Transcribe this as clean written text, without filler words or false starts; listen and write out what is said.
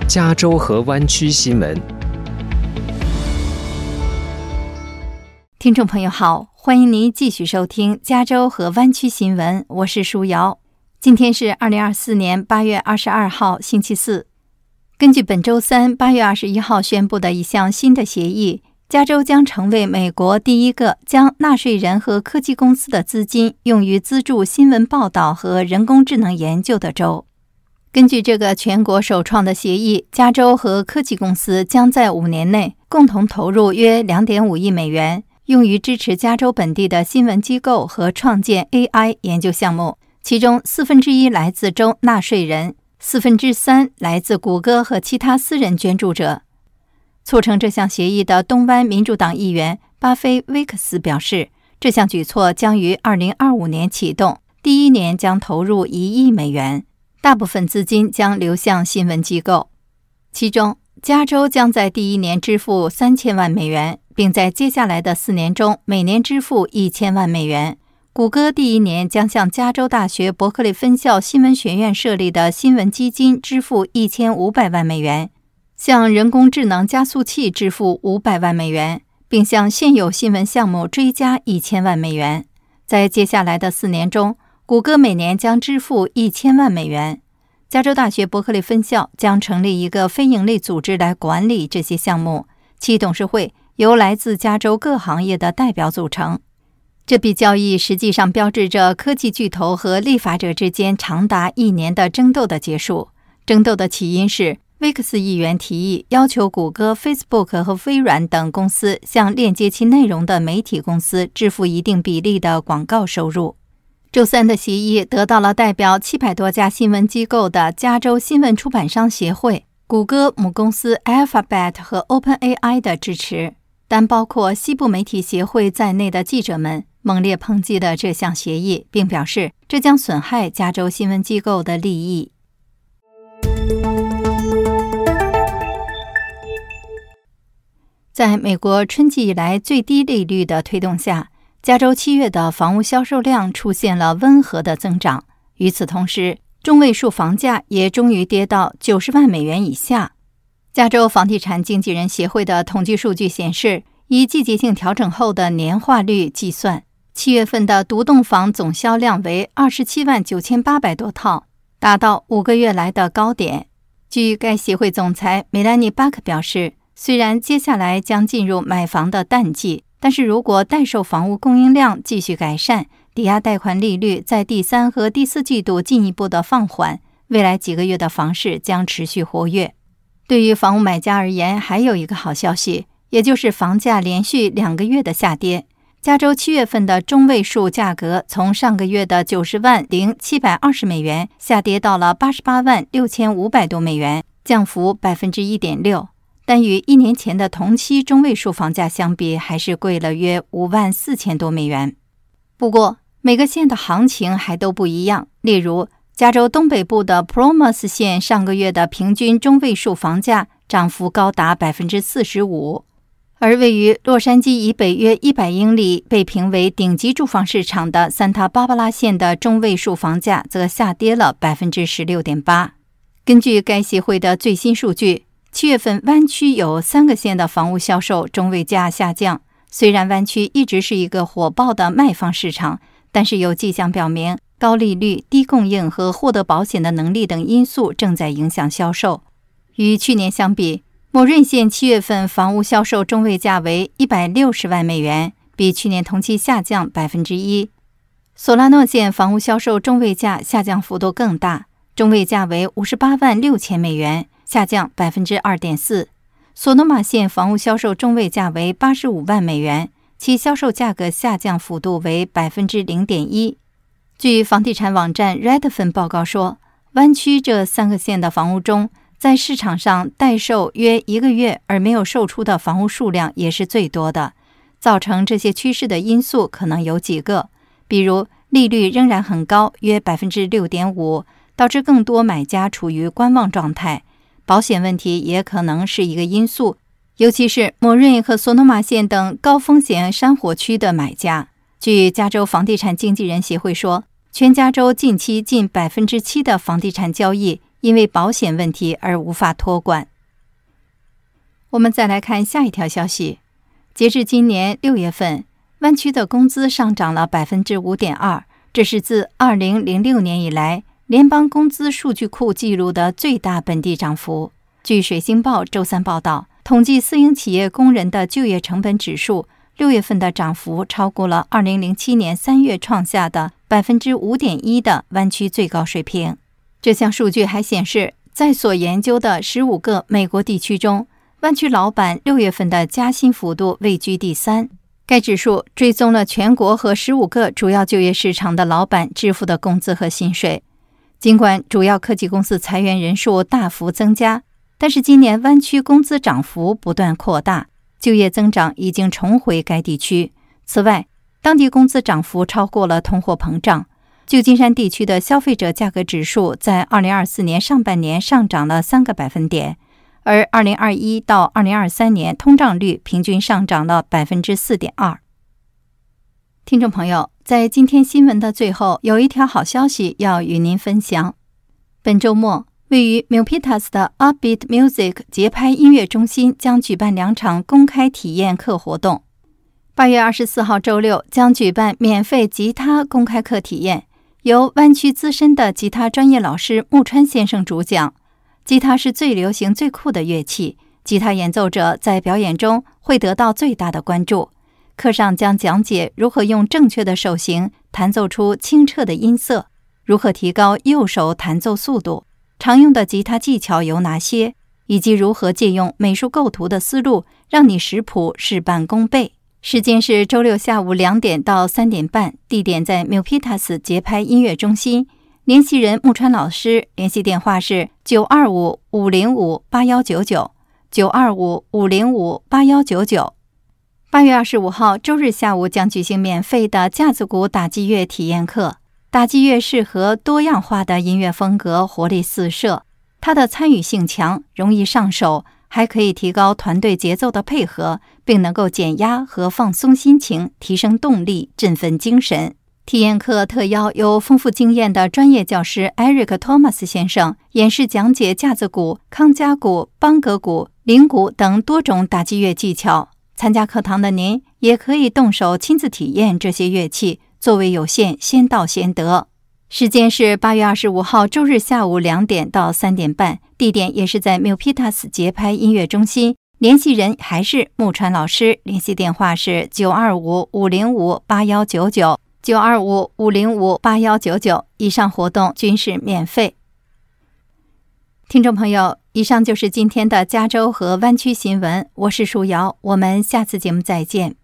加州和湾区新闻。 听众朋友好，欢迎您继续收听加州和湾区新闻，我是舒瑶。今天是2024年8月22号星期四。根据本周三8月21号宣布的一项新的协议，加州将成为美国第一个将纳税人和科技公司的资金用于资助新闻报道和人工智能研究的州。根据这个全国首创的协议，加州和科技公司将在5年内共同投入约 2.5 亿美元，用于支持加州本地的新闻机构和创建 AI 研究项目，其中1/4来自州纳税人，3/4来自谷歌和其他私人捐助者。促成这项协议的东湾民主党议员巴菲·威克斯表示，这项举措将于2025年启动，第一年将投入1亿美元，大部分资金将流向新闻机构。其中，加州将在第一年支付3000万美元，并在接下来的4年中每年支付1000万美元。谷歌第一年将向加州大学伯克利分校新闻学院设立的新闻基金支付1500万美元，向人工智能加速器支付500万美元，并向现有新闻项目追加1000万美元。在接下来的4年中，谷歌每年将支付1000万美元。加州大学伯克利分校将成立一个非营利组织来管理这些项目，其董事会由来自加州各行业的代表组成。这笔交易实际上标志着科技巨头和立法者之间长达1年的争斗的结束。争斗的起因是威克斯议员提议要求谷歌、Facebook 和微软等公司向链接其内容的媒体公司支付一定比例的广告收入。周三的协议得到了代表700多家新闻机构的加州新闻出版商协会、谷歌母公司 Alphabet 和 OpenAI 的支持，但包括西部媒体协会在内的记者们猛烈抨击了这项协议，并表示这将损害加州新闻机构的利益。在美国春季以来最低利率的推动下，加州7月的房屋销售量出现了温和的增长。与此同时，中位数房价也终于跌到90万美元以下。加州房地产经纪人协会的统计数据显示，以季节性调整后的年化率计算，7月份的独栋房总销量为279800多套，达到5个月来的高点。据该协会总裁梅兰妮·巴克表示，虽然接下来将进入买房的淡季，但是如果待售房屋供应量继续改善，抵押贷款利率在第3和第4季度进一步的放缓，未来几个月的房市将持续活跃。对于房屋买家而言，还有一个好消息，也就是房价连续2个月的下跌。加州7月份的中位数价格从上个月的90万0720美元下跌到了88万6500多美元，降幅 1.6%。但与1年前的同期中位数房价相比，还是贵了约5万4000多美元。不过，每个县的行情还都不一样。例如，加州东北部的 Promus 县上个月的平均中位数房价涨幅高达 45%， 而位于洛杉矶以北约100英里、被评为顶级住房市场的산타巴巴拉县的中位数房价则下跌了 16.8%。根据该协会的最新数据，7月份湾区有3个县的房屋销售中位价下降。虽然湾区一直是一个火爆的卖方市场，但是有迹象表明，高利率、低供应和获得保险的能力等因素正在影响销售。与去年相比，某润县7月份房屋销售中位价为160万美元，比去年同期下降 1%。索拉诺县房屋销售中位价下降幅度更大，中位价为58万6千美元，下降 2.4%。索诺玛县房屋销售中位价为85万美元，其销售价格下降幅度为 0.1%。据房地产网站 Redfin 报告说，湾区这3个县的房屋中，在市场上待售约1个月而没有售出的房屋数量也是最多的。造成这些趋势的因素可能有几个，比如利率仍然很高，约 6.5%， 导致更多买家处于观望状态。保险问题也可能是一个因素，尤其是莫瑞和索诺玛县等高风险山火区的买家。据加州房地产经纪人协会说，全加州近期近 7% 的房地产交易因为保险问题而无法托管。我们再来看下一条消息，截至今年6月份，湾区的工资上涨了 5.2%， 这是自2006年以来联邦工资数据库记录的最大本地涨幅。据水星报周三报道，统计私营企业工人的就业成本指数6月份的涨幅超过了2007年3月创下的 5.1% 的湾区最高水平。这项数据还显示，在所研究的15个美国地区中，湾区老板6月份的加薪幅度位居第3。该指数追踪了全国和15个主要就业市场的老板支付的工资和薪水。尽管主要科技公司裁员人数大幅增加，但是今年湾区工资涨幅不断扩大，就业增长已经重回该地区。此外，当地工资涨幅超过了通货膨胀。旧金山地区的消费者价格指数在2024年上半年上涨了3个百分点，而2021到2023年通胀率平均上涨了 4.2%。 听众朋友，在今天新闻的最后，有一条好消息要与您分享。本周末，位于 Milpitas 的 Upbeat Music 节拍音乐中心将举办2场公开体验课活动。8月24号周六将举办免费吉他公开课体验，由湾区资深的吉他专业老师木川先生主讲。吉他是最流行最酷的乐器，吉他演奏者在表演中会得到最大的关注。课上将讲解如何用正确的手型弹奏出清澈的音色，如何提高右手弹奏速度，常用的吉他技巧有哪些，以及如何借用美术构图的思路让你识谱事半功倍。时间是周六下午2点到3点半，地点在 Milpitas 节拍音乐中心。联系人木川老师，联系电话是925-505-8199 925-505-8199。8月25号周日下午将举行免费的架子鼓打击乐体验课。打击乐适合多样化的音乐风格，活力四射，它的参与性强，容易上手，还可以提高团队节奏的配合，并能够减压和放松心情，提升动力，振奋精神。体验课特邀有丰富经验的专业教师 Eric Thomas 先生演示讲解架子鼓、康佳鼓、邦格鼓、铃鼓等多种打击乐技巧。参加课堂的您也可以动手亲自体验这些乐器，座位有限，先到先得。时间是8月25号周日下午2点到3点半，地点也是在 Milpitas 节拍音乐中心。联系人还是木川老师，联系电话是925-505-8199 925-505-8199。以上活动均是免费。听众朋友，以上就是今天的加州和湾区新闻，我是舒瑶，我们下次节目再见。